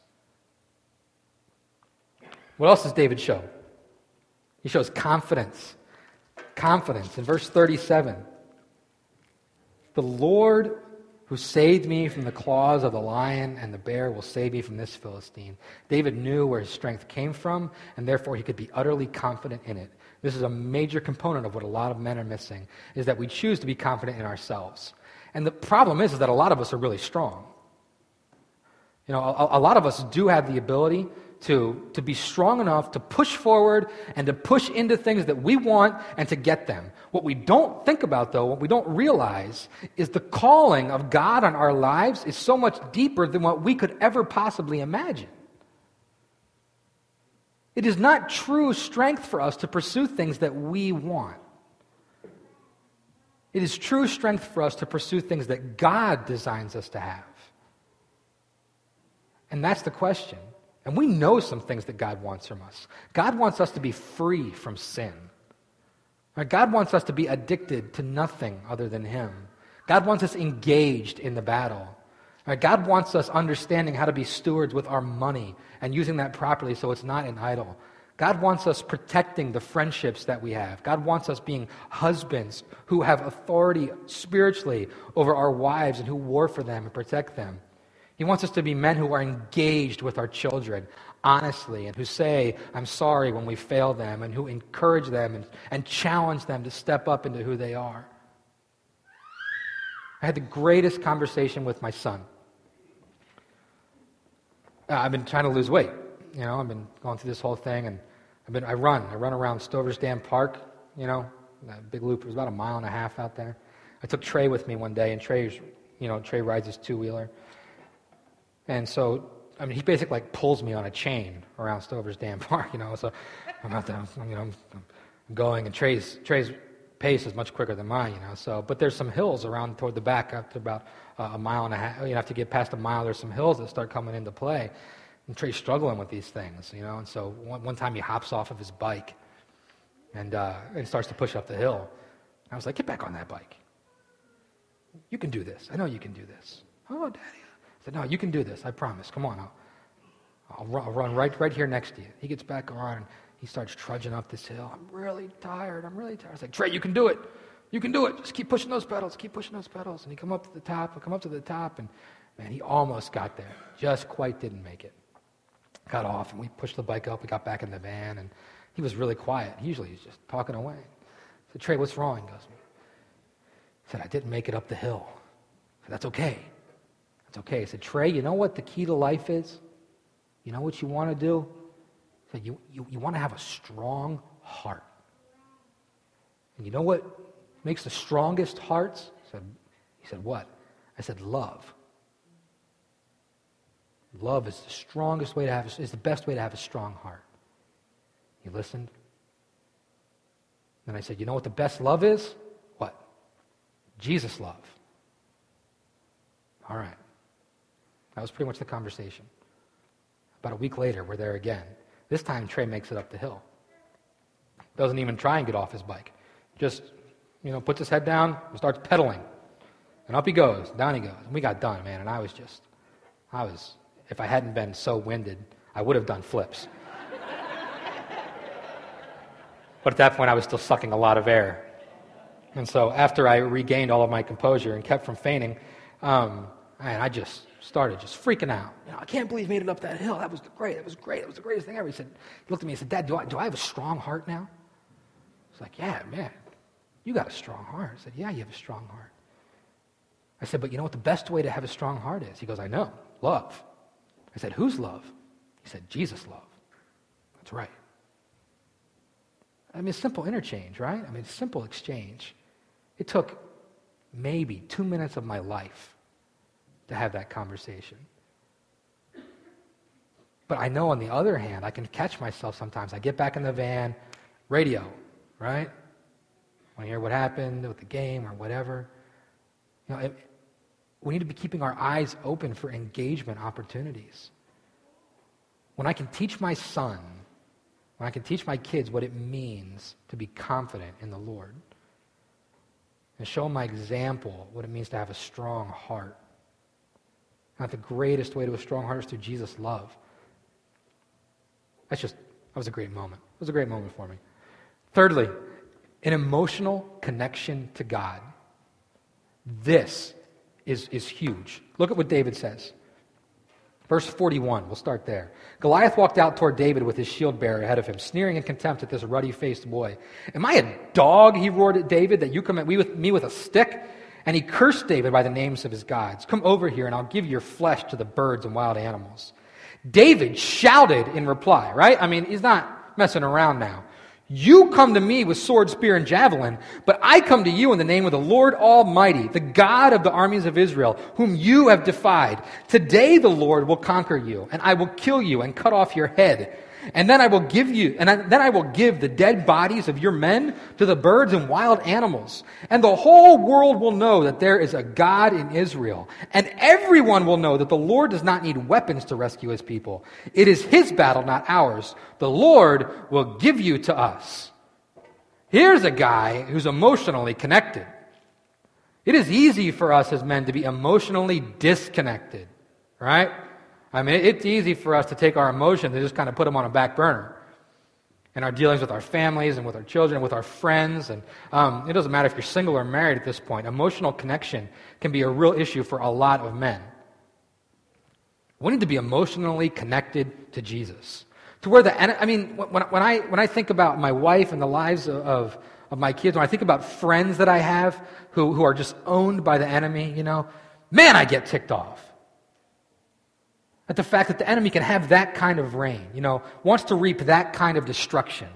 What else does David show? He shows confidence. Confidence. In verse thirty-seven, the Lord who saved me from the claws of the lion and the bear will save me from this Philistine. David knew where his strength came from, and therefore he could be utterly confident in it. This is a major component of what a lot of men are missing, is that we choose to be confident in ourselves. And the problem is, is that a lot of us are really strong. You know, a, a lot of us do have the ability to, to be strong enough to push forward and to push into things that we want and to get them. What we don't think about, though, what we don't realize, is the calling of God on our lives is so much deeper than what we could ever possibly imagine. It is not true strength for us to pursue things that we want. It is true strength for us to pursue things that God designs us to have. And that's the question. And we know some things that God wants from us. God wants us to be free from sin. God wants us to be addicted to nothing other than Him. God wants us engaged in the battle. God wants us understanding how to be stewards with our money and using that properly so it's not an idol. God wants us protecting the friendships that we have. God wants us being husbands who have authority spiritually over our wives and who war for them and protect them. He wants us to be men who are engaged with our children honestly and who say, I'm sorry when we fail them, and who encourage them and, and challenge them to step up into who they are. I had the greatest conversation with my son. Uh, I've been trying to lose weight. You know, I've been going through this whole thing, and I've been, I run. I run around Stover's Dam Park, you know, that big loop. It was about a mile and a half out there. I took Trey with me one day, and Trey's, you know, Trey rides his two-wheeler. And so, I mean, he basically like pulls me on a chain around Stover's Dam Park, you know. So I'm out there, you know, I'm, I'm going, and Trey's Trey's pace is much quicker than mine, you know. So, but there's some hills around toward the back after about uh, a mile and a half. You have to get past a mile. There's some hills that start coming into play, and Trey's struggling with these things, you know. And so one, one time he hops off of his bike and uh, and starts to push up the hill. I was like, get back on that bike. You can do this. I know you can do this. Oh, Daddy. I said, no, you can do this. I promise. Come on. I'll, I'll, run, I'll run right right here next to you. He gets back on, and he starts trudging up this hill. I'm really tired. I'm really tired. I was like, Trey, you can do it. You can do it. Just keep pushing those pedals. Keep pushing those pedals. And he come up to the top. I come up to the top, and, man, he almost got there. Just quite didn't make it. Got off, and we pushed the bike up. We got back in the van, and he was really quiet. Usually he's just talking away. I said, Trey, what's wrong? He goes, he said, I didn't make it up the hill. I said, that's okay. That's okay. I said, Trey, you know what the key to life is? You know what you want to do? I said, you, you, you want to have a strong heart. And you know what makes the strongest hearts? He said, he He said, what? I said, love. Love is the strongest way to have, is the best way to have a strong heart. He listened. Then I said, you know what the best love is? What? Jesus love. All right. That was pretty much the conversation. About a week later, we're there again. This time, Trey makes it up the hill. Doesn't even try and get off his bike. Just, you know, puts his head down and starts pedaling. And up he goes, down he goes. And we got done, man, and I was just, I was, if I hadn't been so winded, I would have done flips. But at that point, I was still sucking a lot of air. And so after I regained all of my composure and kept from fainting, um, man, I just started just freaking out. You know, I can't believe you made it up that hill. That was great. That was great. That was the greatest thing ever. He said, he looked at me and said, Dad, do I, do I have a strong heart now? I was like, yeah, man, you got a strong heart. I said, yeah, you have a strong heart. I said, but you know what the best way to have a strong heart is? He goes, I know, love. I said, whose love? He said, Jesus' love. That's right. I mean, it's simple interchange, right? I mean, it's simple exchange. It took maybe two minutes of my life to have that conversation. But I know on the other hand, I can catch myself sometimes. I get back in the van, radio, right? Want to hear what happened with the game or whatever. You know, it, we need to be keeping our eyes open for engagement opportunities. When I can teach my son, when I can teach my kids what it means to be confident in the Lord, and show my example what it means to have a strong heart. Not the greatest way to a strong heart is through Jesus' love. That's just, that was a great moment. It was a great moment for me. Thirdly, an emotional connection to God. This is, is huge. Look at what David says. Verse forty-one, we'll start there. Goliath walked out toward David with his shield bearer ahead of him, sneering in contempt at this ruddy-faced boy. Am I a dog, he roared at David, that you come at me with, me with a stick? And he cursed David by the names of his gods. Come over here and I'll give your flesh to the birds and wild animals. David shouted in reply, right? I mean, he's not messing around now. You come to me with sword, spear, and javelin, but I come to you in the name of the Lord Almighty, the God of the armies of Israel, whom you have defied. Today the Lord will conquer you, and I will kill you and cut off your head. And then I will give you, and I, then I will give the dead bodies of your men to the birds and wild animals. And the whole world will know that there is a God in Israel. And everyone will know that the Lord does not need weapons to rescue his people. It is his battle, not ours. The Lord will give you to us. Here's a guy who's emotionally connected. It is easy for us as men to be emotionally disconnected, right? I mean, it's easy for us to take our emotions and just kind of put them on a back burner in our dealings with our families and with our children and with our friends. And um, it doesn't matter if you're single or married at this point. Emotional connection can be a real issue for a lot of men. We need to be emotionally connected to Jesus. To where the, I mean, when, when, I, when I think about my wife and the lives of, of, of my kids, when I think about friends that I have who, who are just owned by the enemy, you know, man, I get ticked off. At the fact that the enemy can have that kind of reign, you know, wants to reap that kind of destruction.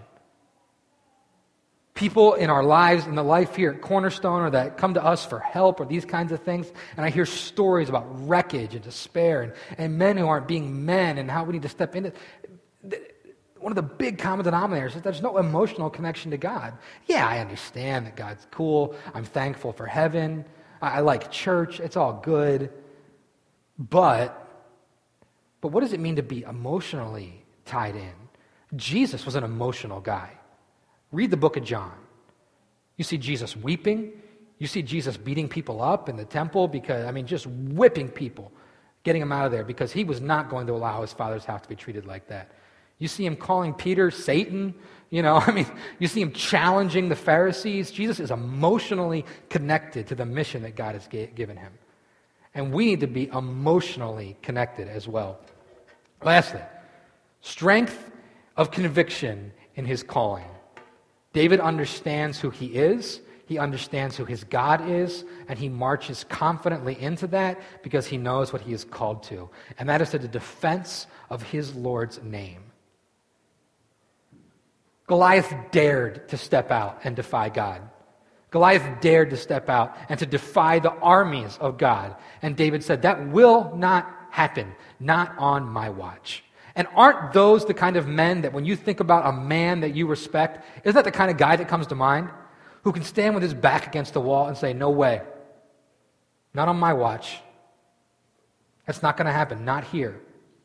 People in our lives, in the life here at Cornerstone, or that come to us for help or these kinds of things, and I hear stories about wreckage and despair and, and men who aren't being men and how we need to step into. One of the big common denominators is there's no emotional connection to God. Yeah, I understand that God's cool. I'm thankful for heaven. I, I like church. It's all good. But But what does it mean to be emotionally tied in? Jesus was an emotional guy. Read the book of John. You see Jesus weeping. You see Jesus beating people up in the temple because, I mean, just whipping people, getting them out of there because he was not going to allow his Father's house to be treated like that. You see him calling Peter Satan. You know, I mean, you see him challenging the Pharisees. Jesus is emotionally connected to the mission that God has given him. And we need to be emotionally connected as well. Lastly, strength of conviction in his calling. David understands who he is. He understands who his God is, and he marches confidently into that because he knows what he is called to. And that is to the defense of his Lord's name. Goliath dared to step out and defy God. Goliath dared to step out and to defy the armies of God. And David said, that will not happen, not on my watch. And aren't those the kind of men that when you think about a man that you respect, isn't that the kind of guy that comes to mind? Who can stand with his back against the wall and say, no way, not on my watch. That's not going to happen, not here.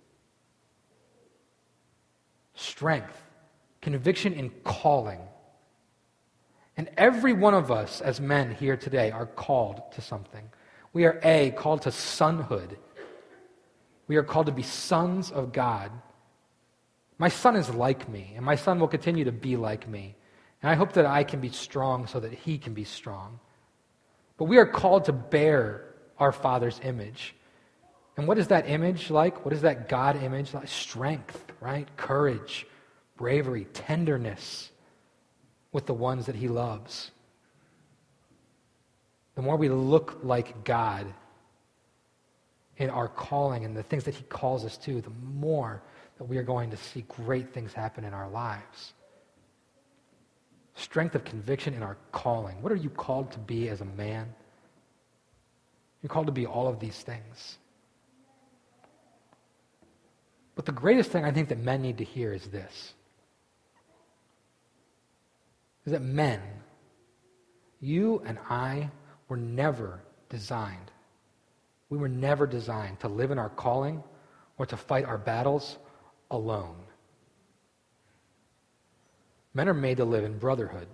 Strength, conviction in calling. And every one of us as men here today are called to something. We are A, called to sonhood. We are called to be sons of God. My son is like me, and my son will continue to be like me. And I hope that I can be strong so that he can be strong. But we are called to bear our Father's image. And what is that image like? What is that God image like? Strength, right? Courage, bravery, tenderness with the ones that he loves. The more we look like God in our calling and the things that he calls us to, the more that we are going to see great things happen in our lives. Strength of conviction in our calling. What are you called to be as a man? You're called to be all of these things. But the greatest thing I think that men need to hear is this. Is that men, you and I were never designed. We were never designed to live in our calling or to fight our battles alone. Men are made to live in brotherhood.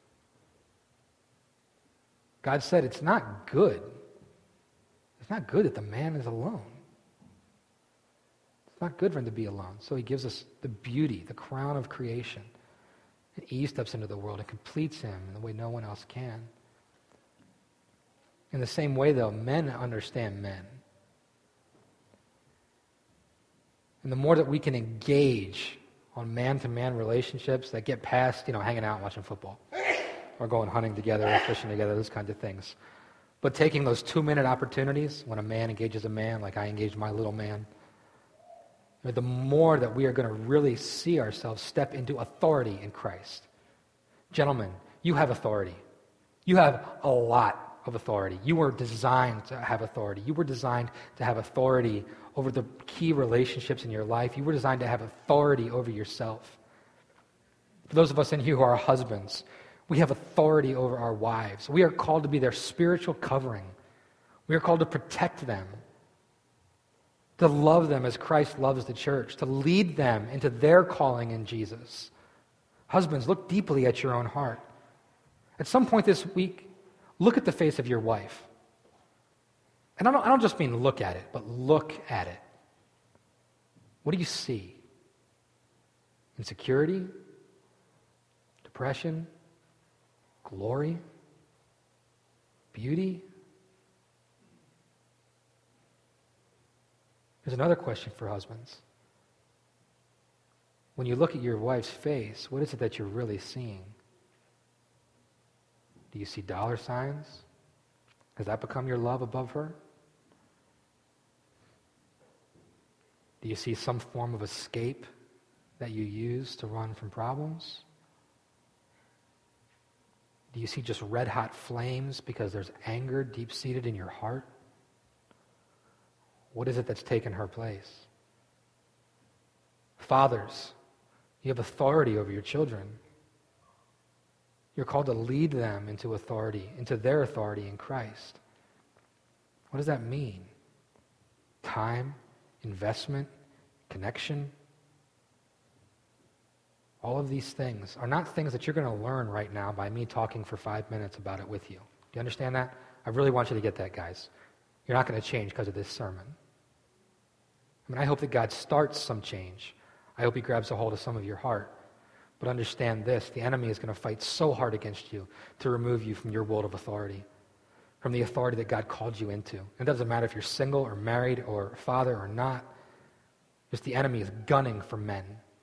God said it's not good. It's not good that the man is alone. It's not good for him to be alone. So he gives us the beauty, the crown of creation. And Eve steps into the world and completes him in the way no one else can. In the same way, though, men understand men. And the more that we can engage on man-to-man relationships that get past, you know, hanging out and watching football, or going hunting together or fishing together, those kinds of things. But taking those two-minute opportunities when a man engages a man, like I engage my little man, the more that we are going to really see ourselves step into authority in Christ. Gentlemen, you have authority. You have a lot of authority. You were designed to have authority. You were designed to have authority over the key relationships in your life. You were designed to have authority over yourself. For those of us in here who are husbands, we have authority over our wives. We are called to be their spiritual covering. We are called to protect them, to love them as Christ loves the church, to lead them into their calling in Jesus. Husbands, look deeply at your own heart. At some point this week, look at the face of your wife. And I don't, I don't just mean look at it, but look at it. What do you see? Insecurity? Depression? Glory? Beauty? Here's another question for husbands. When you look at your wife's face, what is it that you're really seeing? Do you see dollar signs? Has that become your love above her? Do you see some form of escape that you use to run from problems? Do you see just red-hot flames because there's anger deep-seated in your heart? What is it that's taken her place? Fathers, you have authority over your children. You're called to lead them into authority, into their authority in Christ. What does that mean? Time, investment, connection. All of these things are not things that you're going to learn right now by me talking for five minutes about it with you. Do you understand that? I really want you to get that, guys. You're not going to change because of this sermon. I mean, I hope that God starts some change. I hope he grabs a hold of some of your heart. But understand this, the enemy is going to fight so hard against you to remove you from your world of authority, from the authority that God called you into. It doesn't matter if you're single or married or father or not. Just the enemy is gunning for men.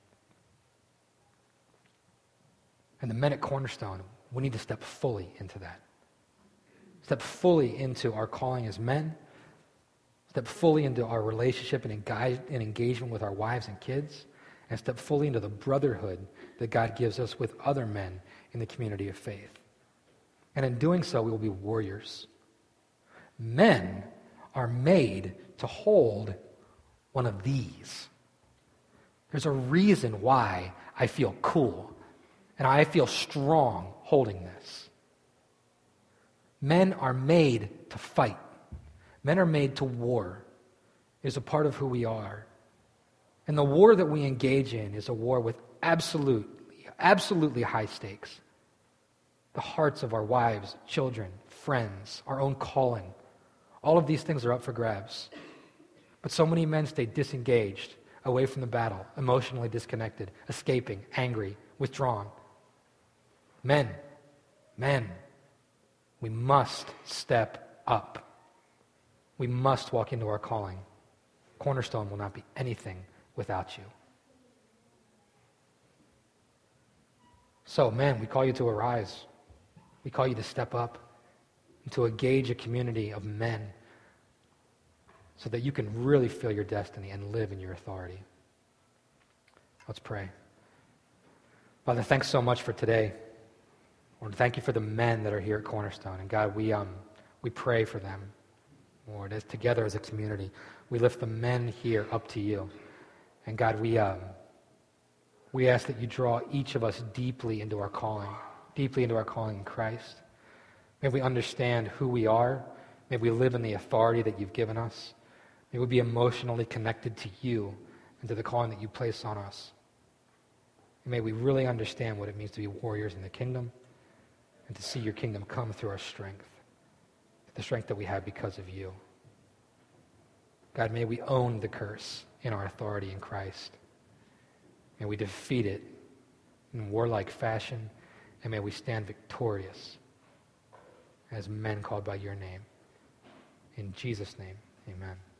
And the men at Cornerstone, we need to step fully into that. Step fully into our calling as men. Step fully into our relationship and engage, and engagement with our wives and kids. And step fully into the brotherhood that God gives us with other men in the community of faith. And in doing so, we will be warriors. Men are made to hold one of these. There's a reason why I feel cool and I feel strong holding this. Men are made to fight. Men are made to war. It is a part of who we are. And the war that we engage in is a war with absolutely, absolutely high stakes. The hearts of our wives, children, friends, our own calling. All of these things are up for grabs. But so many men stay disengaged, away from the battle, emotionally disconnected, escaping, angry, withdrawn. Men, men, we must step up. We must walk into our calling. Cornerstone will not be anything without you. So, men, we call you to arise. We call you to step up and to engage a community of men so that you can really feel your destiny and live in your authority. Let's pray. Father, thanks so much for today. Lord, thank you for the men that are here at Cornerstone. And God, we um we pray for them. Lord, as together as a community, we lift the men here up to you. And God, we um we ask that you draw each of us deeply into our calling, deeply into our calling in Christ. May we understand who we are. May we live in the authority that you've given us. May we be emotionally connected to you and to the calling that you place on us. And may we really understand what it means to be warriors in the kingdom and to see your kingdom come through our strength, the strength that we have because of you. God, may we own the curse in our authority in Christ. May we defeat it in warlike fashion, and may we stand victorious as men called by your name. In Jesus' name, amen.